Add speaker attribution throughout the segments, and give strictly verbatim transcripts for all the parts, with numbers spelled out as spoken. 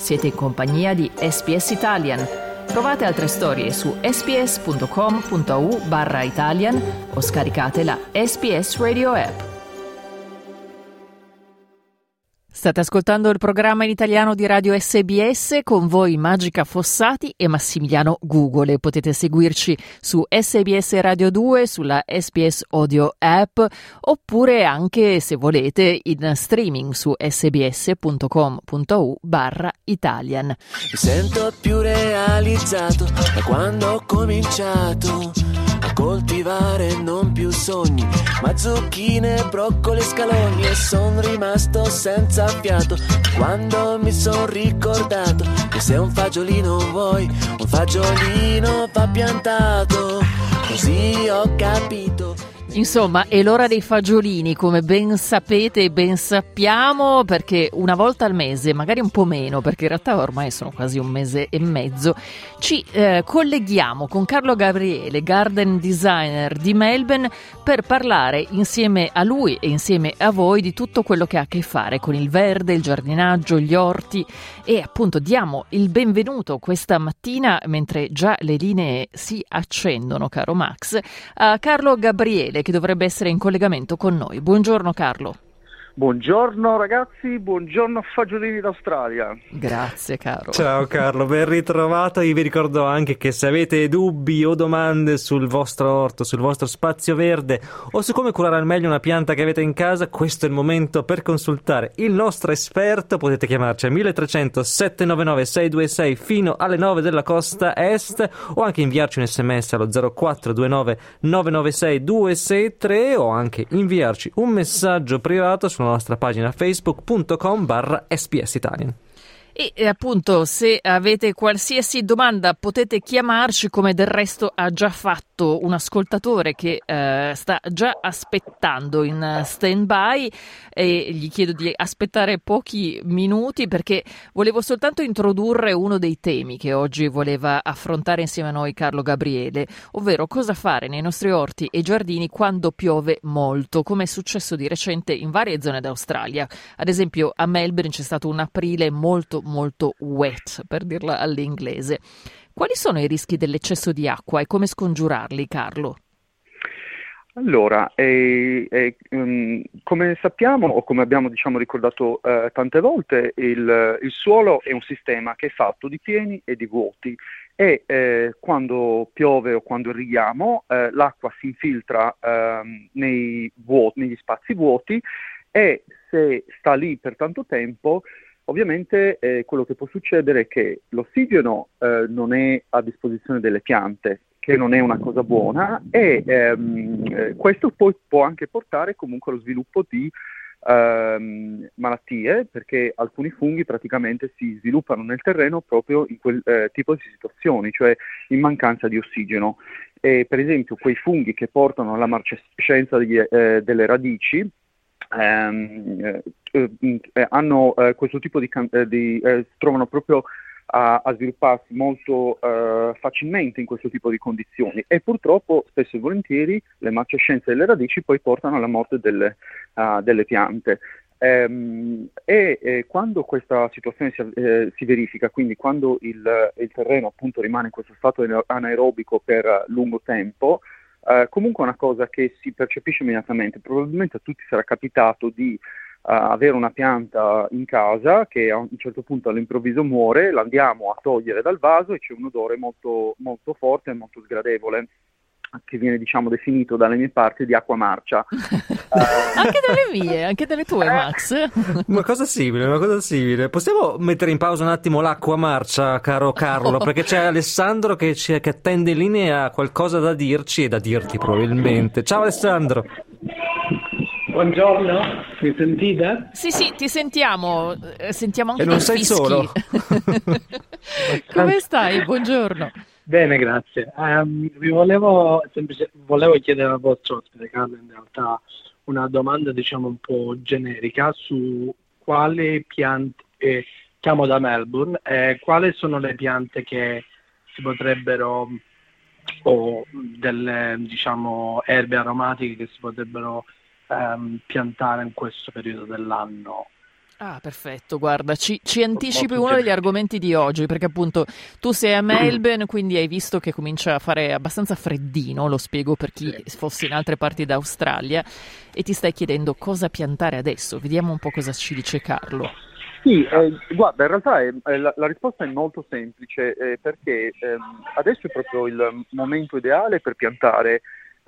Speaker 1: Siete in compagnia di S B S Italian. Trovate altre storie su sbs.com.au barra Italian o scaricate la S B S Radio app. State ascoltando il programma in italiano di Radio S B S, con voi Magica Fossati e Massimiliano Gugole. Potete seguirci su S B S Radio due, sulla S B S Audio app, oppure anche, se volete, in streaming su sbs.com.au barra Italian.
Speaker 2: Mi sento più realizzato da quando ho cominciato a coltivare non più sogni, ma zucchine, broccoli e scalogni, e son rimasto senza fiato quando mi son ricordato che se un fagiolino vuoi, un fagiolino va piantato. Così ho capito.
Speaker 1: Insomma, è l'ora dei fagiolini, come ben sapete e ben sappiamo, perché una volta al mese, magari un po' meno, perché in realtà ormai sono quasi un mese e mezzo, ci eh, colleghiamo con Carlo Gabriele, garden designer di Melbourne, per parlare insieme a lui e insieme a voi di tutto quello che ha a che fare con il verde, il giardinaggio, gli orti, e appunto diamo il benvenuto questa mattina, mentre già le linee si accendono, caro Max, a Carlo Gabriele, che dovrebbe essere in collegamento con noi. Buongiorno Carlo.
Speaker 3: Buongiorno ragazzi, buongiorno fagiolini d'Australia.
Speaker 1: Grazie caro.
Speaker 4: Ciao Carlo, ben ritrovato. Io vi ricordo anche che se avete dubbi o domande sul vostro orto, sul vostro spazio verde o su come curare al meglio una pianta che avete in casa, questo è il momento per consultare il nostro esperto. Potete chiamarci a mille trecento sette nove nove sei due sei fino alle nove della costa est, o anche inviarci un sms allo zero quattro due nove nove nove sei due sei tre, o anche inviarci un messaggio privato sulla nostra pagina facebook.com barra SBS Italian.
Speaker 1: E eh, appunto, se avete qualsiasi domanda potete chiamarci, come del resto ha già fatto un ascoltatore che eh, sta già aspettando in stand-by, e gli chiedo di aspettare pochi minuti perché volevo soltanto introdurre uno dei temi che oggi voleva affrontare insieme a noi Carlo Gabriele, ovvero cosa fare nei nostri orti e giardini quando piove molto, come è successo di recente in varie zone d'Australia. Ad esempio a Melbourne c'è stato un aprile molto molto wet, per dirla all'inglese. Quali sono i rischi dell'eccesso di acqua e come scongiurarli, Carlo?
Speaker 3: Allora, eh, eh, um, come sappiamo, o come abbiamo diciamo ricordato eh, tante volte, il, il suolo è un sistema che è fatto di pieni e di vuoti, e eh, quando piove o quando irrighiamo eh, l'acqua si infiltra eh, nei vuoti, negli spazi vuoti, e se sta lì per tanto tempo, ovviamente eh, quello che può succedere è che l'ossigeno eh, non è a disposizione delle piante, che non è una cosa buona, e ehm, eh, questo poi può anche portare comunque allo sviluppo di ehm, malattie, perché alcuni funghi praticamente si sviluppano nel terreno proprio in quel eh, tipo di situazioni, cioè in mancanza di ossigeno. E, per esempio, quei funghi che portano alla marcescenza degli, eh, delle radici, Um, eh, eh, hanno eh, questo tipo di, eh, di eh, trovano proprio a, a svilupparsi molto eh, facilmente in questo tipo di condizioni, e purtroppo spesso e volentieri le marcescenze delle radici poi portano alla morte delle, uh, delle piante. Um, e, e quando questa situazione si, eh, si verifica, quindi quando il, il terreno appunto rimane in questo stato anaerobico per lungo tempo, Uh, comunque è una cosa che si percepisce immediatamente. Probabilmente a tutti sarà capitato di uh, avere una pianta in casa che a un certo punto all'improvviso muore, la andiamo a togliere dal vaso e c'è un odore molto, molto forte e molto sgradevole, che viene diciamo definito dalle mie parti di acqua marcia. uh,
Speaker 1: anche dalle mie, anche dalle tue, Max.
Speaker 4: Una cosa simile, una cosa simile. Possiamo mettere in pausa un attimo l'acqua marcia, caro Carlo,
Speaker 1: Oh.
Speaker 4: perché c'è Alessandro che, ci, che attende in linea, ha qualcosa da dirci e da dirti probabilmente. Ciao Alessandro.
Speaker 5: Buongiorno, mi sentite?
Speaker 1: Sì, sì, ti sentiamo, eh, sentiamo anche
Speaker 4: E non
Speaker 1: dei
Speaker 4: sei
Speaker 1: fischi.
Speaker 4: solo.
Speaker 1: Come stai? Buongiorno.
Speaker 5: Bene, grazie. Um, vi volevo, semplice, volevo chiedere al vostro ospite, Carlo, in realtà una domanda diciamo un po' generica su quali piante, eh, chiamo da Melbourne, eh, quali sono le piante che si potrebbero, o delle diciamo erbe aromatiche che si potrebbero um, piantare in questo periodo dell'anno?
Speaker 1: Ah, perfetto, guarda, ci, ci anticipi uno degli argomenti di oggi, perché appunto tu sei a Melbourne, quindi hai visto che comincia a fare abbastanza freddino, lo spiego per chi fosse in altre parti d'Australia, e ti stai chiedendo cosa piantare adesso. Vediamo un po' cosa ci dice Carlo.
Speaker 3: Sì, eh, guarda, in realtà è, è la, la risposta è molto semplice, eh, perché ehm, adesso è proprio il momento ideale per piantare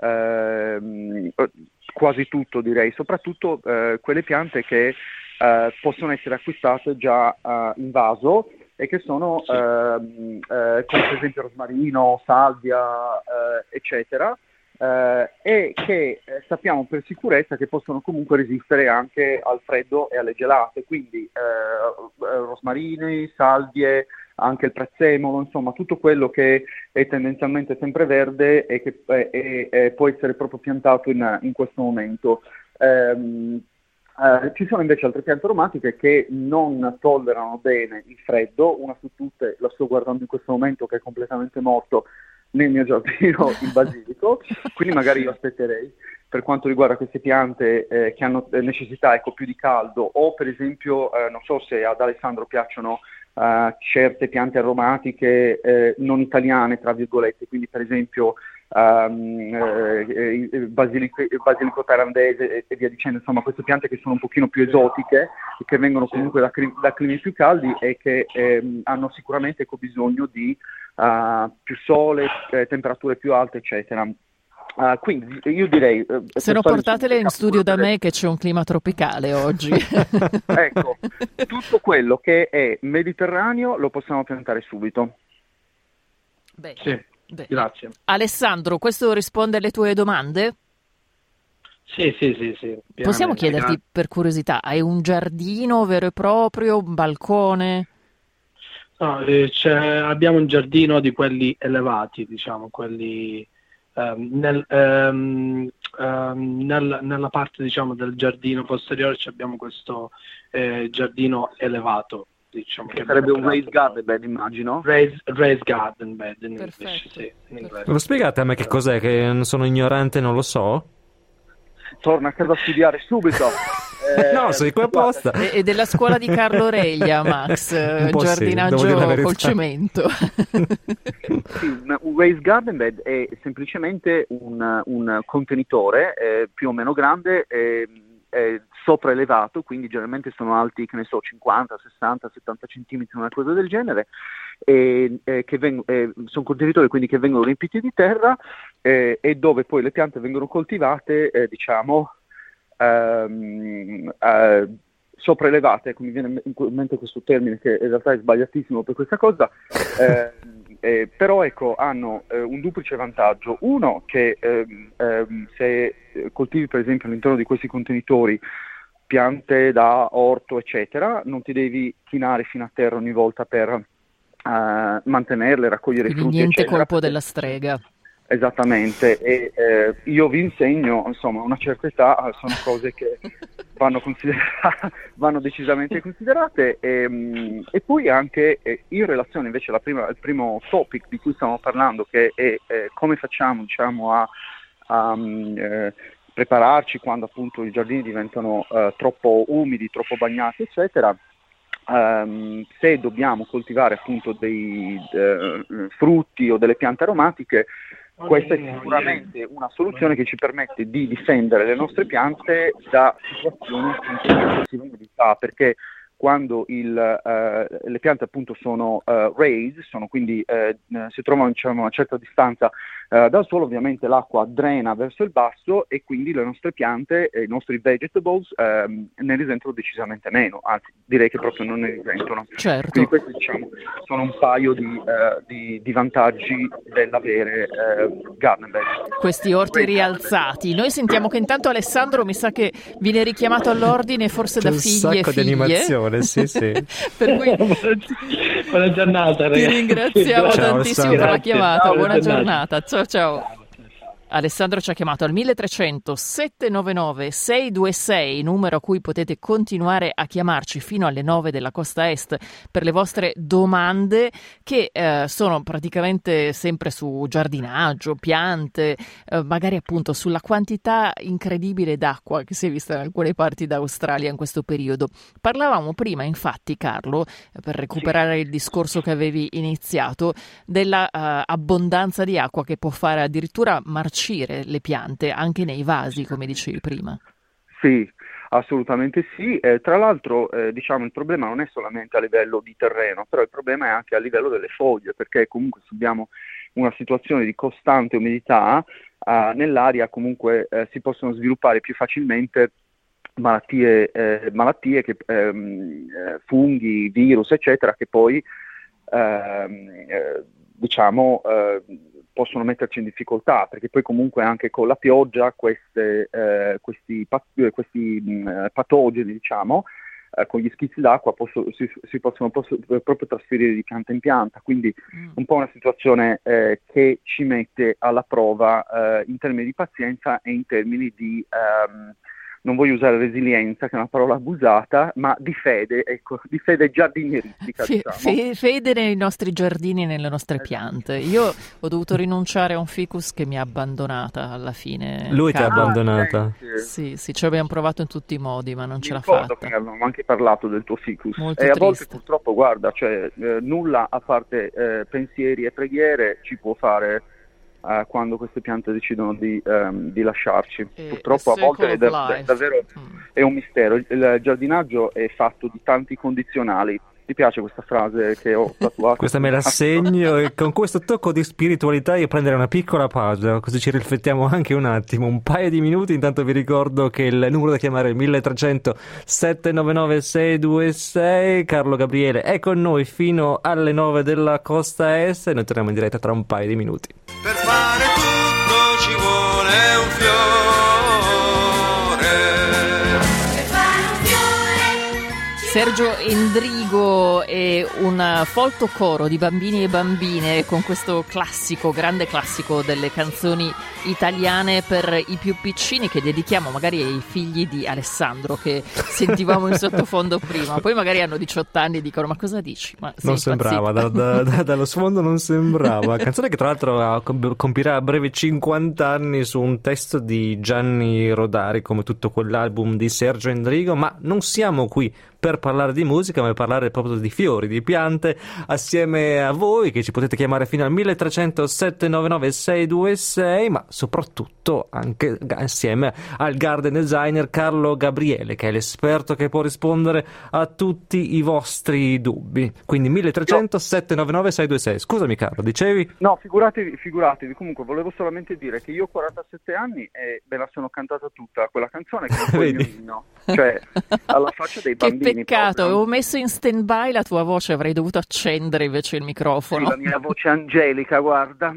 Speaker 3: ehm, quasi tutto, direi, soprattutto eh, quelle piante che Uh, possono essere acquistate già uh, in vaso e che sono sì. uh, uh, come per esempio rosmarino, salvia, uh, eccetera, uh, e che uh, sappiamo per sicurezza che possono comunque resistere anche al freddo e alle gelate, quindi uh, uh, rosmarini, salvie, anche il prezzemolo, insomma tutto quello che è tendenzialmente sempreverde e che eh, eh, eh, può essere proprio piantato in, in questo momento. Um, Uh, ci sono invece altre piante aromatiche che non tollerano bene il freddo, una su tutte la sto guardando in questo momento che è completamente morto nel mio giardino, il basilico, quindi magari io aspetterei per quanto riguarda queste piante eh, che hanno necessità ecco, più di caldo, o per esempio eh, non so se ad Alessandro piacciono uh, certe piante aromatiche eh, non italiane tra virgolette, quindi per esempio Um, eh, eh, basilico, basilico thailandese e, e via dicendo, insomma queste piante che sono un pochino più esotiche, che vengono comunque da, da climi più caldi e che ehm, hanno sicuramente ecco, bisogno di uh, più sole, eh, temperature più alte, eccetera. Uh, quindi io direi uh,
Speaker 1: se no portatele in studio da me che c'è un clima tropicale oggi.
Speaker 3: Ecco, tutto quello che è mediterraneo lo possiamo piantare subito.
Speaker 1: Beh.
Speaker 5: Sì.
Speaker 1: Beh,
Speaker 5: grazie.
Speaker 1: Alessandro, questo risponde alle tue domande?
Speaker 5: Sì, sì, sì, sì.
Speaker 1: Possiamo chiederti
Speaker 5: grazie.
Speaker 1: per curiosità, hai un giardino vero e proprio, un balcone?
Speaker 5: No, eh, c'è, abbiamo un giardino di quelli elevati, diciamo, quelli ehm, nel, ehm, ehm, nel, nella parte diciamo del giardino posteriore abbiamo questo eh, giardino elevato. Diciamo che
Speaker 3: sarebbe un raised garden bed, immagino.
Speaker 5: Raised, raised garden bed in
Speaker 1: Perfetto.
Speaker 5: English, sì, in inglese.
Speaker 4: Lo spiegate a me che cos'è, che sono ignorante, non lo so?
Speaker 3: Torna a casa a studiare subito.
Speaker 4: Eh, no, sei qua apposta.
Speaker 1: E, e della scuola di Carlo Reglia, Max, giardinaggio
Speaker 4: sì,
Speaker 1: col cemento.
Speaker 3: Sì, un, un raised garden bed è semplicemente un, un contenitore eh, più o meno grande, eh, eh, sopraelevato, quindi generalmente sono alti, che ne so, cinquanta, sessanta, settanta centimetri, una cosa del genere, e, e che veng- eh, sono contenitori quindi che vengono riempiti di terra eh, e dove poi le piante vengono coltivate, eh, diciamo, ehm, eh, sopraelevate, come viene in mente questo termine che in realtà è sbagliatissimo per questa cosa, eh, eh, però ecco hanno eh, un duplice vantaggio. Uno, che ehm, ehm, se coltivi per esempio all'interno di questi contenitori piante da orto eccetera, non ti devi chinare fino a terra ogni volta per uh, mantenerle, raccogliere
Speaker 1: quindi
Speaker 3: i frutti
Speaker 1: niente
Speaker 3: eccetera.
Speaker 1: colpo della strega.
Speaker 3: Esattamente, e eh, io vi insegno, insomma, a una certa età sono cose che vanno, considerate, vanno decisamente considerate, e, e poi anche eh, in relazione invece alla prima, al primo topic di cui stiamo parlando, che è eh, come facciamo, diciamo, a, a eh, prepararci quando appunto i giardini diventano eh, troppo umidi, troppo bagnati, eccetera. Um, se dobbiamo coltivare appunto dei uh, frutti o delle piante aromatiche, questa è sicuramente una soluzione che ci permette di difendere le nostre piante da situazioni appunto di eccessiva umidità, perché quando il, uh, le piante appunto sono uh, raised, sono quindi uh, si trovano diciamo, a una certa distanza uh, dal suolo, ovviamente l'acqua drena verso il basso e quindi le nostre piante e i nostri vegetables uh, ne risentono decisamente meno, anzi direi che proprio non ne risentono.
Speaker 1: Certo.
Speaker 3: Quindi questi diciamo sono un paio di, uh, di, di vantaggi dell'avere uh, garden bed.
Speaker 1: Questi orti rialzati. Noi sentiamo che intanto Alessandro mi sa che viene richiamato all'ordine forse
Speaker 4: C'è
Speaker 1: da
Speaker 4: un
Speaker 1: figli e
Speaker 4: sacco
Speaker 1: figlie.
Speaker 4: di animazione. Sì, sì.
Speaker 1: Per cui
Speaker 5: buona giornata,
Speaker 1: ti
Speaker 5: ragazzi.
Speaker 1: ringraziamo
Speaker 4: Ciao,
Speaker 1: tantissimo
Speaker 4: Alessandro.
Speaker 1: per la chiamata.
Speaker 5: Ciao,
Speaker 1: buona
Speaker 5: buona
Speaker 1: giornata. Ciao ciao.
Speaker 5: Ciao, ciao.
Speaker 1: Alessandro ci ha chiamato al milletrecento settecentonovantanove seicentoventisei, numero a cui potete continuare a chiamarci fino alle nove della costa est per le vostre domande, che eh, sono praticamente sempre su giardinaggio, piante, eh, magari appunto sulla quantità incredibile d'acqua che si è vista in alcune parti d'Australia in questo periodo. Parlavamo prima, infatti, Carlo, per recuperare il discorso che avevi iniziato, della uh, abbondanza di acqua che può fare addirittura marcire le piante anche nei vasi, come dicevi prima.
Speaker 3: Sì, assolutamente sì. Eh, tra l'altro, eh, diciamo, il problema non è solamente a livello di terreno, però il problema è anche a livello delle foglie, perché comunque se abbiamo una situazione di costante umidità, eh, nell'aria comunque eh, si possono sviluppare più facilmente malattie, eh, malattie che, ehm, eh, funghi, virus, eccetera, che poi ehm, eh, diciamo eh, possono metterci in difficoltà, perché poi comunque anche con la pioggia queste, eh, questi, pat- questi mh, patogeni, diciamo, eh, con gli schizzi d'acqua posso, si, si possono posso, proprio trasferire di pianta in pianta, quindi mm. un po' una situazione eh, che ci mette alla prova eh, in termini di pazienza e in termini di... Ehm, non voglio usare resilienza, che è una parola abusata, ma di fede, ecco, di fede giardinieristica.
Speaker 1: Fe-
Speaker 3: diciamo.
Speaker 1: fe- fede nei nostri giardini e nelle nostre piante. Io ho dovuto rinunciare a un ficus che mi ha abbandonata alla fine.
Speaker 4: Lui ti ha abbandonata?
Speaker 3: Ah,
Speaker 1: sì, sì, ci abbiamo provato in tutti i modi, ma non
Speaker 3: Mi
Speaker 1: ce l'ha
Speaker 3: ricordo
Speaker 1: fatta.
Speaker 3: Che avevamo anche parlato del tuo ficus.
Speaker 1: Molto
Speaker 3: e a
Speaker 1: triste.
Speaker 3: volte purtroppo, guarda, cioè, eh, nulla a parte eh, pensieri e preghiere ci può fare Uh, quando queste piante decidono di, um, di lasciarci.
Speaker 1: E,
Speaker 3: Purtroppo a volte è, da, da, davvero
Speaker 1: mm.
Speaker 3: è un mistero. Il, il giardinaggio è fatto di tanti condizionali. Ti piace questa frase che ho tatuato?
Speaker 4: Questa me la segno e con questo tocco di spiritualità io prenderei una piccola pausa, così ci riflettiamo anche un attimo, un paio di minuti. Intanto vi ricordo che il numero da chiamare è il milletrecento settecentonovantanove seicentoventisei. Carlo Gabriele è con noi fino alle nove della costa est e noi torniamo in diretta tra un paio di minuti.
Speaker 6: Per fare tutto ci vuole un fiore.
Speaker 1: Sergio Endrigo e un folto coro di bambini e bambine con questo classico, grande classico delle canzoni italiane per i più piccini, che dedichiamo magari ai figli di Alessandro, che sentivamo in sottofondo prima. Poi magari hanno diciotto anni e dicono: ma cosa dici? Ma
Speaker 4: non sembrava, da, da, da, dallo sfondo non sembrava. Canzone che tra l'altro compirà a breve cinquanta anni su un testo di Gianni Rodari, come tutto quell'album di Sergio Endrigo. Ma non siamo qui per parlare di musica, ma per parlare proprio di fiori, di piante, assieme a voi, che ci potete chiamare fino al milletrecento settecentonovantanove seicentoventisei, ma soprattutto anche assieme al garden designer Carlo Gabriele, che è l'esperto che può rispondere a tutti i vostri dubbi. Quindi milletrecento settecentonovantanove seicentoventisei. Scusami Carlo, dicevi?
Speaker 3: No, figuratevi, figuratevi, comunque volevo solamente dire che io ho quarantasette anni e me la sono cantata tutta quella canzone, che è un po' il mio inno, cioè alla faccia dei bambini.
Speaker 1: Che peccato,
Speaker 3: proprio.
Speaker 1: Avevo messo in stand-by la tua voce, avrei dovuto accendere invece il microfono.
Speaker 3: Sì, la mia voce angelica, guarda.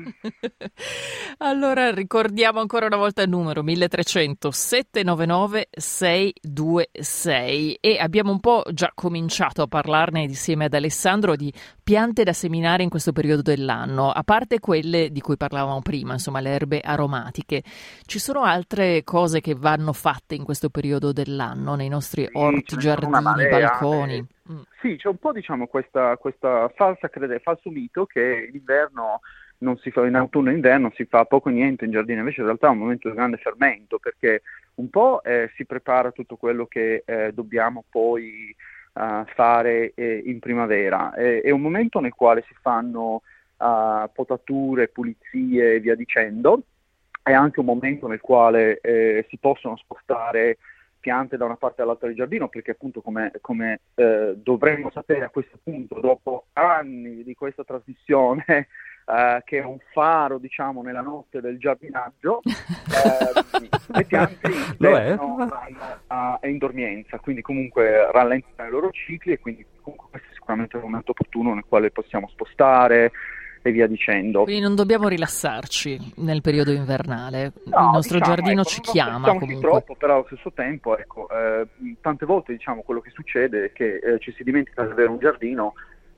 Speaker 1: Allora ricordiamo ancora una volta il numero milletrecento settecentonovantanove seicentoventisei e abbiamo un po' già cominciato a parlarne insieme ad Alessandro di piante da seminare in questo periodo dell'anno. A parte quelle di cui parlavamo prima, insomma le erbe aromatiche, ci sono altre cose che vanno fatte in questo periodo dell'anno nei nostri
Speaker 3: Sì,
Speaker 1: orti, giardini, balconi?
Speaker 3: Eh,
Speaker 1: Mm.
Speaker 3: sì, c'è un po', diciamo, questa, questa falsa crede, falso mito che l'inverno non si fa, in autunno e inverno si fa poco o niente in giardino, invece in realtà è un momento di grande fermento, perché un po' eh, si prepara tutto quello che eh, dobbiamo poi uh, fare eh, in primavera. Eh, è un momento nel quale si fanno uh, potature, pulizie e via dicendo. È anche un momento nel quale eh, si possono spostare piante da una parte all'altra del giardino, perché appunto come, come eh, dovremmo sapere a questo punto, dopo anni di questa trasmissione, eh, che è un faro, diciamo, nella notte del giardinaggio, eh, le piante vanno in dormienza, quindi comunque rallentano i loro cicli, e quindi comunque questo è sicuramente un momento opportuno nel quale possiamo spostare e via dicendo.
Speaker 1: Quindi non dobbiamo rilassarci nel periodo invernale,
Speaker 3: no,
Speaker 1: il nostro
Speaker 3: diciamo,
Speaker 1: giardino
Speaker 3: ecco,
Speaker 1: ci
Speaker 3: non
Speaker 1: chiama comunque.
Speaker 3: Troppo, però allo stesso tempo, ecco, eh, tante volte diciamo quello che succede è che eh, ci si dimentica di avere un giardino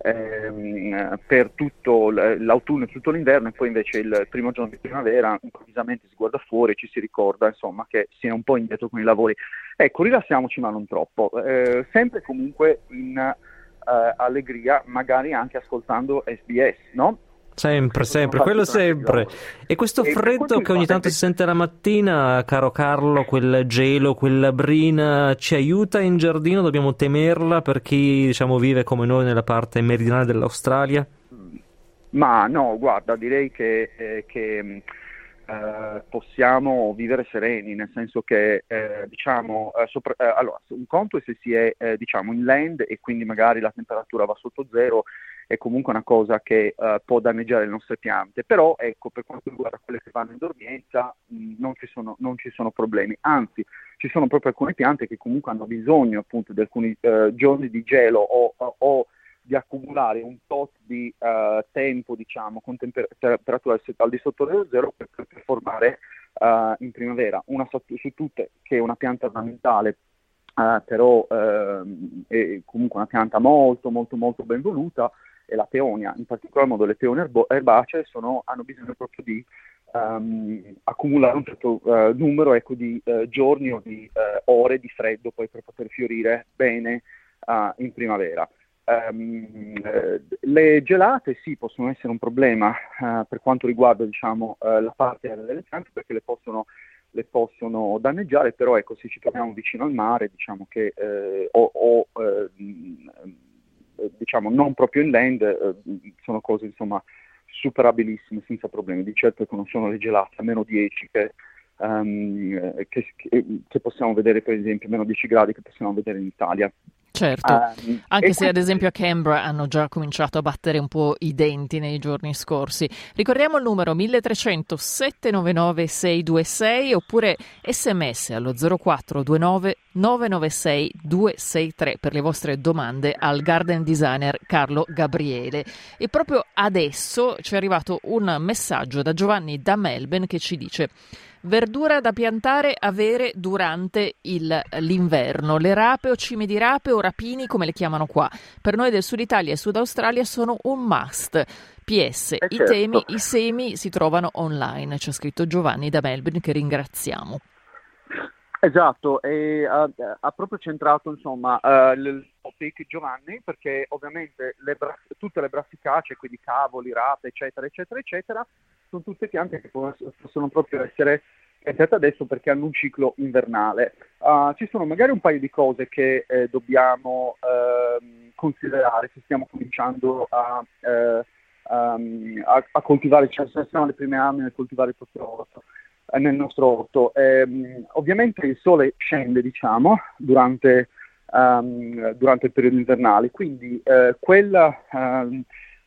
Speaker 3: ehm, per tutto l'autunno e tutto l'inverno, e poi invece il primo giorno di primavera improvvisamente si guarda fuori e ci si ricorda insomma che si è un po' indietro con i lavori. Ecco, rilassiamoci ma non troppo, eh, sempre comunque in eh, allegria, magari anche ascoltando S B S, no?
Speaker 4: Sempre, sempre, quello sempre. E questo freddo che ogni tanto si sente la mattina, caro Carlo, quel gelo, quella brina, ci aiuta in giardino? Dobbiamo temerla per chi, diciamo, vive come noi nella parte meridionale dell'Australia?
Speaker 3: Ma no, guarda, direi che, eh, che eh, possiamo vivere sereni, nel senso che, eh, diciamo, eh, sopra, eh, allora, un conto è se si è, eh, diciamo, inland e quindi magari la temperatura va sotto zero, è comunque una cosa che uh, può danneggiare le nostre piante, però ecco, per quanto riguarda quelle che vanno in dormienza mh, non, ci sono, non ci sono problemi, anzi ci sono proprio alcune piante che comunque hanno bisogno appunto di alcuni uh, giorni di gelo o, o, o di accumulare un tot di uh, tempo, diciamo, con temper- temperatura al di sotto dello zero per, per, per formare uh, in primavera. Una su, su tutte, che è una pianta ornamentale, uh, però uh, è comunque una pianta molto molto molto ben voluta, e la peonia, in particolar modo le peonie erbo- erbacee sono, hanno bisogno proprio di um, accumulare un certo uh, numero ecco, di uh, giorni o di uh, ore di freddo poi per poter fiorire bene uh, in primavera. Um, eh, le gelate sì, possono essere un problema uh, per quanto riguarda diciamo, uh, la parte aerea delle piante, perché le possono, le possono danneggiare, però ecco, se ci troviamo vicino al mare diciamo che eh, o, o eh, diciamo non proprio inland, eh, sono cose insomma superabilissime senza problemi. Di certo che non sono le gelate a meno dieci che, um, che, che, che possiamo vedere, per esempio meno dieci gradi che possiamo vedere in Italia.
Speaker 1: Certo,
Speaker 3: um,
Speaker 1: anche se
Speaker 3: quindi...
Speaker 1: ad esempio a Canberra hanno già cominciato a battere un po' i denti nei giorni scorsi. Ricordiamo il numero mille trecento sette nove nove sei due sei oppure sms allo zero quattro due nove nove nove sei due sei tre per le vostre domande al garden designer Carlo Gabriele. E proprio adesso ci è arrivato un messaggio da Giovanni da Melbourne che ci dice: verdura da piantare avere durante il, l'inverno, le rape o cime di rape o rapini come le chiamano qua, per noi del Sud Italia e Sud Australia sono un must. P S,
Speaker 3: eh
Speaker 1: i
Speaker 3: certo.
Speaker 1: temi, i semi si trovano online, c'è scritto Giovanni da Melbourne che ringraziamo.
Speaker 3: Esatto, e ha, ha proprio centrato insomma uh, il topic Giovanni, perché ovviamente le bra- tutte le brassicacee, quindi cavoli, rape, eccetera, eccetera, eccetera, sono tutte piante che possono proprio essere piantate adesso perché hanno un ciclo invernale. Uh, ci sono magari un paio di cose che eh, dobbiamo uh, considerare se stiamo cominciando a, uh, um, a, a coltivare, cioè se siamo alle prime armi nel coltivare il proprio orto. Nel nostro orto. Eh, ovviamente il sole scende, diciamo, durante, um, durante il periodo invernale, quindi eh, quella um,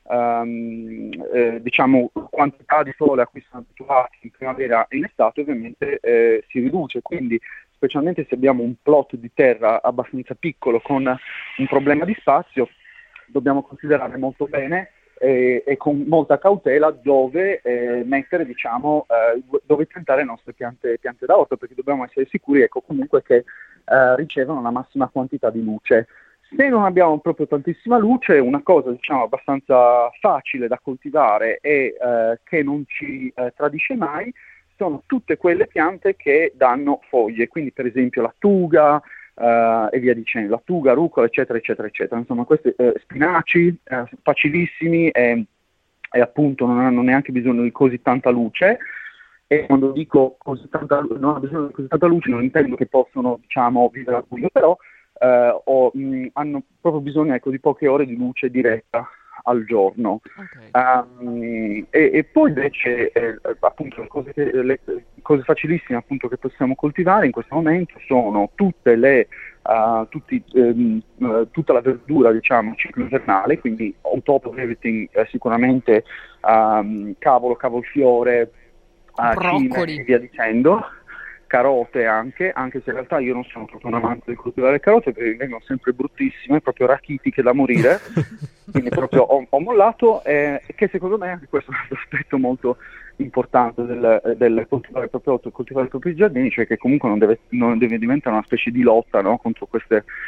Speaker 3: um, eh, diciamo, quantità di sole a cui siamo abituati in primavera e in estate ovviamente eh, si riduce, quindi specialmente se abbiamo un plot di terra abbastanza piccolo con un problema di spazio, dobbiamo considerare molto bene E, e con molta cautela dove eh, mettere, diciamo, eh, dove piantare le nostre piante, piante da orto, perché dobbiamo essere sicuri, ecco, comunque che eh, ricevono la massima quantità di luce. Se non abbiamo proprio tantissima luce, una cosa, diciamo, abbastanza facile da coltivare e eh, che non ci eh, tradisce mai sono tutte quelle piante che danno foglie, quindi per esempio lattuga, Uh, e via dicendo, lattuga, rucola, eccetera, eccetera, eccetera. Insomma, questi eh, spinaci eh, facilissimi e, e appunto non hanno neanche bisogno di così tanta luce. E quando dico così tanta, non hanno bisogno di così tanta luce, non intendo che possono, diciamo, vivere al buio, però eh, o, mh, hanno proprio bisogno, ecco, di poche ore di luce diretta al giorno.
Speaker 1: Okay.
Speaker 3: Um, e, e poi invece eh, appunto le cose, che, le cose facilissime appunto che possiamo coltivare in questo momento sono tutte le uh, tutti, um, uh, tutta la verdura, diciamo, ciclo invernale, quindi on top of everything eh, sicuramente um, cavolo, cavolfiore, uh, cime e via dicendo. Carote anche, anche se in realtà io non sono proprio un amante di coltivare carote perché mi vengono sempre bruttissime, proprio rachitiche da morire, quindi proprio ho, ho mollato, eh, che secondo me anche questo è un aspetto molto importante del, del coltivare il proprio orto, coltivare i propri giardini, cioè che comunque non deve, non deve diventare una specie di lotta, no, contro queste,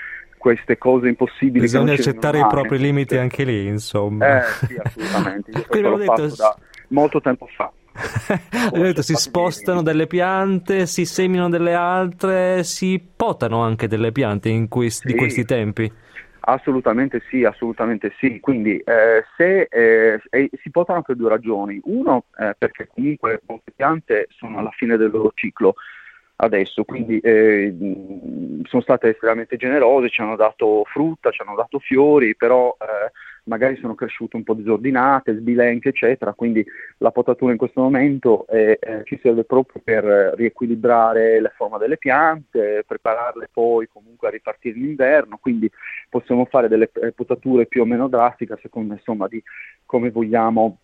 Speaker 3: queste cose impossibili.
Speaker 4: Bisogna
Speaker 3: che non
Speaker 4: accettare i propri limiti anche lì, insomma.
Speaker 3: Eh sì, assolutamente. Io
Speaker 4: Quindi
Speaker 3: l'ho
Speaker 4: detto,
Speaker 3: fatto da molto tempo fa.
Speaker 4: Ho detto, si spostano delle piante, si seminano delle altre, si potano anche delle piante in questi,
Speaker 3: sì,
Speaker 4: di questi tempi.
Speaker 3: Assolutamente sì, assolutamente sì. Quindi eh, se eh, eh, si potano per due ragioni. Uno, eh, perché comunque molte piante sono alla fine del loro ciclo adesso, quindi eh, sono state estremamente generose, ci hanno dato frutta, ci hanno dato fiori, però eh, magari sono cresciute un po' disordinate, sbilenche, eccetera, quindi la potatura in questo momento eh, eh, ci serve proprio per riequilibrare la forma delle piante, prepararle poi comunque a ripartire l'inverno, quindi possiamo fare delle eh, potature più o meno drastiche a seconda, insomma, di come vogliamo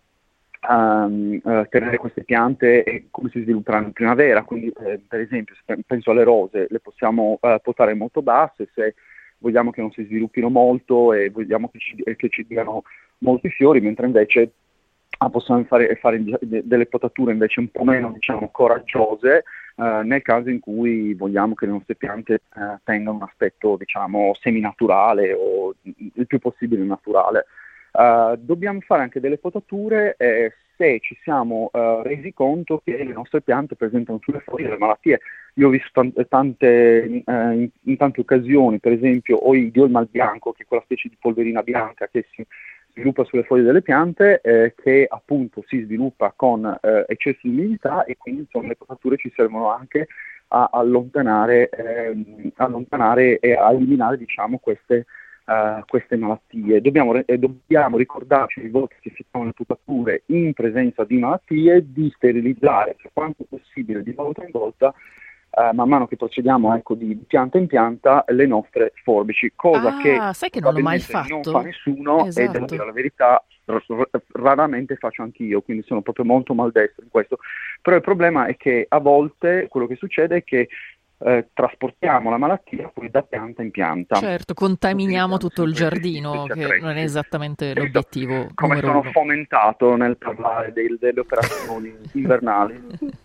Speaker 3: Um, uh, tenere queste piante e come si svilupperanno in primavera. Quindi eh, per esempio se penso alle rose, le possiamo uh, potare molto basse se vogliamo che non si sviluppino molto e vogliamo che ci, che ci diano molti fiori, mentre invece ah, possiamo fare, fare de- delle potature invece un po' meno, diciamo, coraggiose uh, nel caso in cui vogliamo che le nostre piante uh, tengano un aspetto, diciamo, seminaturale o il più possibile naturale. Uh, dobbiamo fare anche delle potature eh, se ci siamo uh, resi conto che le nostre piante presentano sulle foglie delle malattie. Io ho visto tante, tante eh, in, in tante occasioni, per esempio oidio, il mal bianco, che è quella specie di polverina bianca che si sviluppa sulle foglie delle piante, eh, che appunto si sviluppa con eh, eccesso di umidità, e quindi insomma le potature ci servono anche a allontanare, eh, allontanare e a eliminare, diciamo, queste Uh, queste malattie. Dobbiamo, eh, dobbiamo ricordarci di volte che si fanno le potature in presenza di malattie, di sterilizzare per quanto possibile di volta in volta, uh, man mano che procediamo, ecco, di pianta in pianta, le nostre forbici, cosa
Speaker 1: ah,
Speaker 3: che
Speaker 1: sai che non l'ho mai fatto?
Speaker 3: non fa nessuno,
Speaker 1: esatto.
Speaker 3: E devo dire la verità, r- r- raramente faccio anch'io, quindi sono proprio molto maldestro in questo. Però il problema è che a volte quello che succede è che Eh, trasportiamo la malattia poi da pianta in pianta.
Speaker 1: Certo, contaminiamo tutto il giardino, che non è esattamente l'obiettivo
Speaker 3: come
Speaker 1: numero
Speaker 3: sono
Speaker 1: uno.
Speaker 3: fomentato nel parlare del, delle operazioni invernali.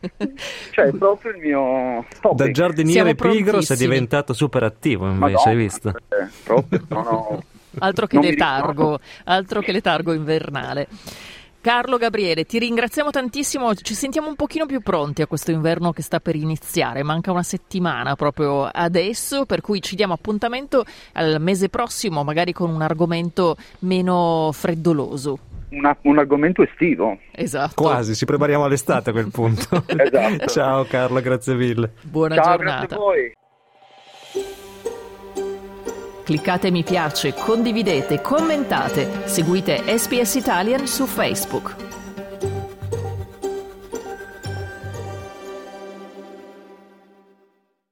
Speaker 3: Cioè è proprio il mio topic.
Speaker 4: Da giardiniere pigro sei diventato
Speaker 1: diventato
Speaker 4: super attivo invece.
Speaker 3: Madonna,
Speaker 4: Hai visto?
Speaker 3: Eh, proprio sono...
Speaker 1: altro che
Speaker 3: non mi
Speaker 1: letargo, altro che letargo invernale. Carlo Gabriele, ti ringraziamo tantissimo, ci sentiamo un pochino più pronti a questo inverno che sta per iniziare, manca una settimana proprio adesso, per cui ci diamo appuntamento al mese prossimo, magari con un argomento meno freddoloso.
Speaker 3: Una, un argomento estivo.
Speaker 1: Esatto.
Speaker 4: Quasi, ci prepariamo all'estate a quel punto.
Speaker 3: Esatto.
Speaker 4: Ciao Carlo, grazie mille.
Speaker 1: Buona
Speaker 3: Ciao,
Speaker 1: giornata.
Speaker 3: grazie a voi.
Speaker 1: Cliccate mi piace, condividete, commentate, seguite S B S Italian su Facebook.